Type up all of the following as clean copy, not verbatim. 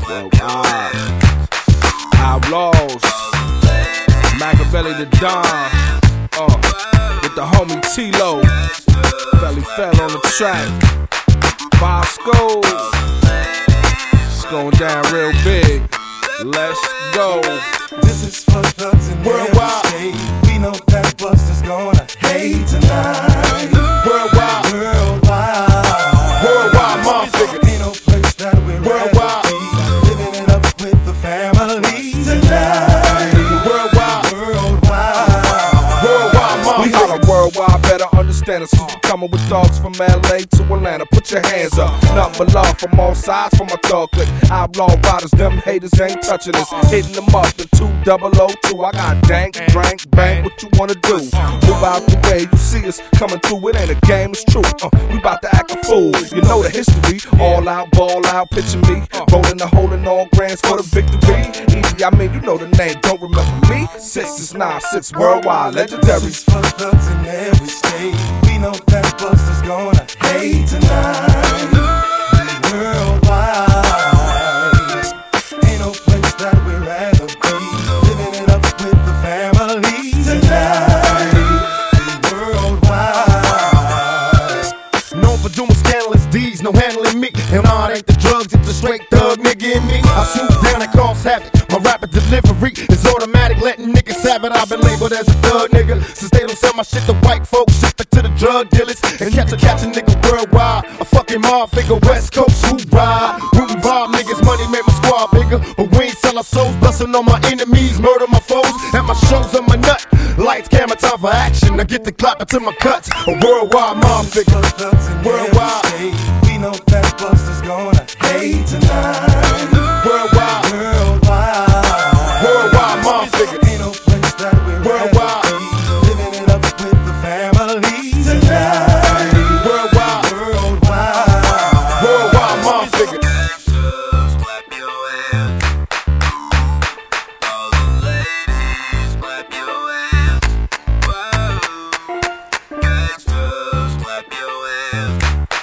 Worldwide. Outlaws. Machiavelli the Don. With the homie T-Lo. Felly fell on the track. Bosco. It's going down real big. Let's go. This is for thugs in Worldwide. every state. We know that Busta's gonna hate tonight. Worldwide. Worldwide. Worldwide, mom figure. Ain't no place that we're Worldwide. living it up with the family tonight. Worldwide. Worldwide. Worldwide, mom. We holler worldwide, better understand us. Since we coming with dogs from LA to Atlanta, put your hands up. Nothing but love from all sides from my thug clique. Outlaw riders, them haters ain't touching us. Hitting them up in 2002. I got dank, drank, bang, what you wanna do? Move out the way, you see us coming through. It ain't a game, it's true. We bout to act a fool. You know the history. All out, ball out, picture me. Rolling the hole in all grands for the victory. Easy, I mean, you know the name, don't remember me? 6 worldwide, legendary. This is for thugs in every state. We know that Busta's gonna hate tonight. Worldwide. Ain't no place that we'd rather be. Living it up with the family tonight. Worldwide. Known for doing scandalous deeds, no handling me. And no, it ain't the drugs, it's a straight thug nigga in me. I swoop down and cause havoc. My rapid delivery is automatic, letting niggas have it. I've been labeled as a thug nigga since they don't sell my shit to white folks. Ship it to the drug dealers and catch a nigga worldwide. A fucking mob figure, West Coast who ride. We rob niggas, money make my squad bigger. But we ain't sell our souls, busting on my enemies, murder my foes. At my shows, I'm a nut. Lights, camera, time for action. I get the clap into my cuts. A worldwide mob figure. Worldwide. We know that Busta's gonna hate tonight. Worldwide. Worldwide. Worldwide mob figure. Ain't no place that we're Worldwide. living it up with the family tonight. Worldwide. Worldwide. Worldwide mob figure. Clap your hands. All the ladies, clap your hands. Whoa. Gangsters, clap your hands.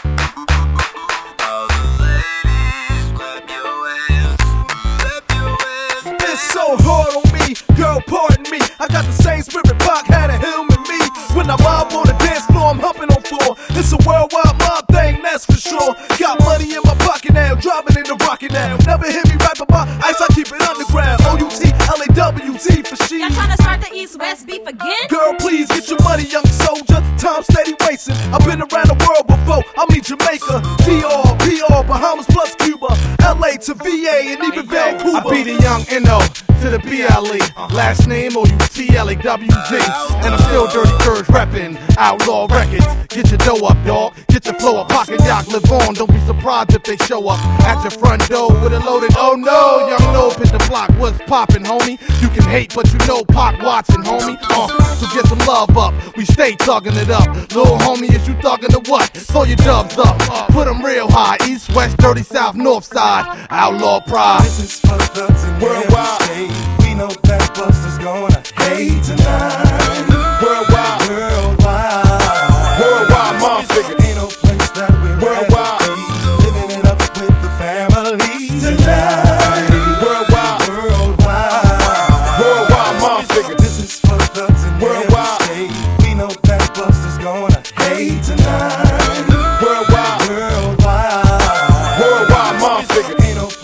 All the ladies, clap your hands. Clap your hands. It's so hard on me, girl, pardon me. I got the same spirit Pac had in him and me. When I mob on the dance floor, I'm humping on floor. It's a worldwide mob thing, that's for sure. Got money in my pocket now, driving in the rocket now. Never hit me right by my ice, I keep it underground. O-U-T, L-A-W-T for she. Y'all tryna start the East-West beef again? Girl, please get your money, young soldier. Time steady wasting. I've been around the world before. I mean Jamaica, DR, PR, Bahamas plus Cuba, LA to VA, and even Vancouver. I be the young N.O. to the B.L.E. Last name O-U-T-L-A-W-Z. And I'm still Dirty Curds reppin' Outlaw Records. Get your dough up, dawg. Get your flow up. Pocket Yacht live on. Don't be surprised if they show up at your front door with a loaded. Oh no, young Lope hit the block. What's poppin', homie? You can hate, but you know Pac watching, homie. So get some love up. We stay tugging it up. Little homie, is you thugging to what? Throw your dubs up. Put them real high. East, west, dirty, south, north side. Outlaw pride. This is for thugs in Worldwide. every state. We know that Busta's gonna hate tonight. Worldwide. Worldwide. Worldwide mob figure. Ain't no place that we're Worldwide. living it up with the family tonight. Worldwide. Worldwide. Worldwide mob figure. This is for thugs in Worldwide. every state. We know that Busta's gonna hate tonight. Worldwide. Worldwide. Worldwide mob figure. Ain't no